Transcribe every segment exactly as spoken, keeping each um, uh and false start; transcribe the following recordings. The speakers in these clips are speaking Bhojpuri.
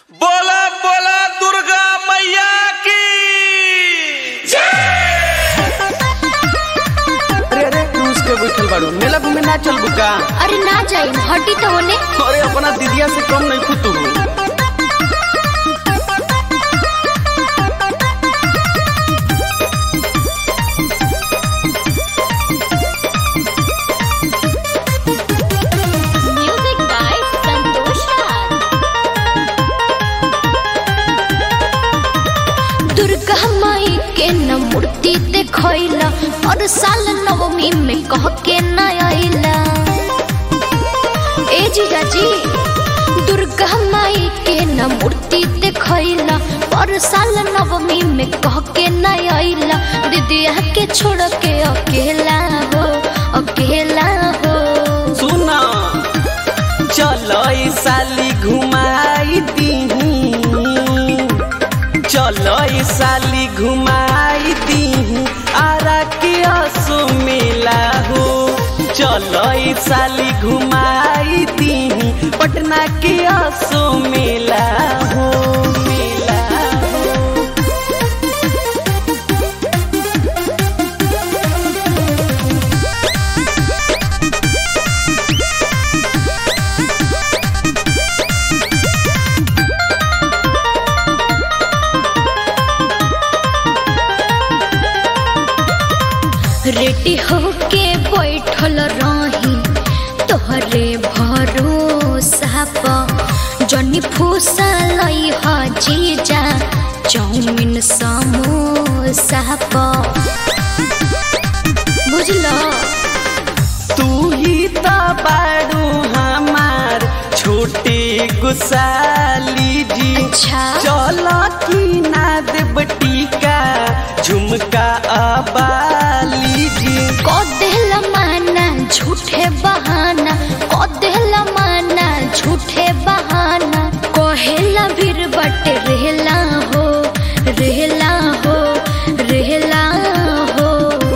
बोला बोला दुर्गा मैया की अरे अरे क्रूज के बैठल बाड़ू मेला घूमे ना चल बुका। अरे ना जाई हटी तो होने। अरे अपना दीदिया से कम नहीं खुद म्यूजिक बाय संतोष राज। दुर्गा माई के न मूर्ति देखैला और साल नवमी में कह के न आइला। ए जीजा जी दुर्गा माई के न मूर्ति देखैला और साल नवमी में कह के न आइला। दीदिया के छोड़ के अकेला हो अकेला हो। सुना चलो ई साली घुमाई दीही, चलो ई साली घुमाई दीही आरा के असो मेला हो। चलो ई साली घुमाई दीही पटना के असो मेला हो मेला हो। रेडी होके बैठल रही तोहरे भरोसा प जनी फूसा लई ह जीजा चाउमीन समोसा प बुझलो। तू ही तो बाड़ू हमार छोटे गुसाली जी। अच्छा चलो की ना देव टीका झुमका अबाली जी। को देहला माना झूठे बहाना को देहला माना झूठे बहाना कोहेला भीर बट रहला हो रहला हो रहला हो।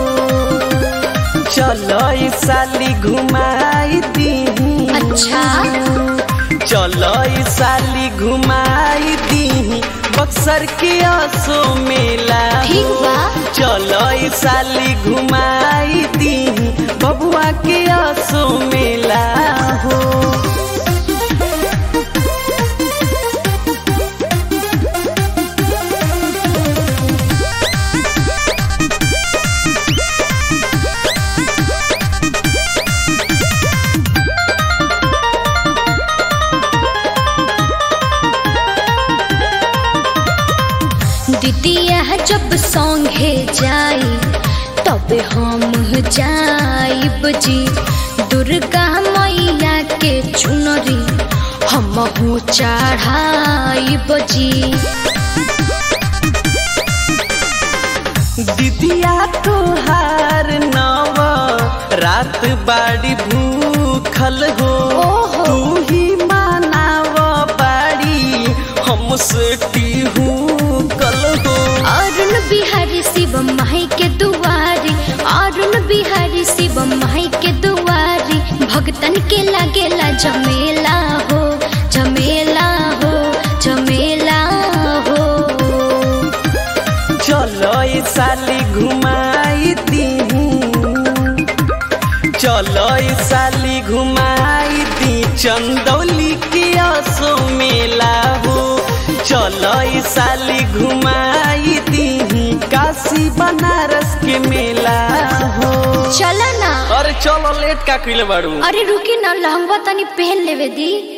चलो ई साली घुमाई दीही। अच्छा चलो ई साली घुमाई दीही बक्सर के असो मेला हो। ठीक बा। चलो ई साली घुमाई दीही बबुआ के असो मेला हो। दीदिया जब संगे जाई तब हम जाइब जी। दुर्गा मैया के चुनरी हमहू चढ़ाइब जी। दीदिया तोहार नव रात बाड़ी भूखल हो। ओहो। तू ही मानाव बाड़ी हमसे टीहू कल हो। अरुण बिहारी शिव माई के दुआरी अरुण बिहारी शिव माई के दुआरी भगतन के लागेला जमेला हो जमेला हो जमेला हो। चलो ई साली घुमाई दीही, चलो ई साली घुमाई दी चंदौली के असो मेला हो। चलो ई साली घुमाई दीही काशी बनारस के मेला हो। चला ना। अरे चलो लेट का कइले बाड़ू। अरे रुकी ना लहंगा तनी पहन लेवे दी।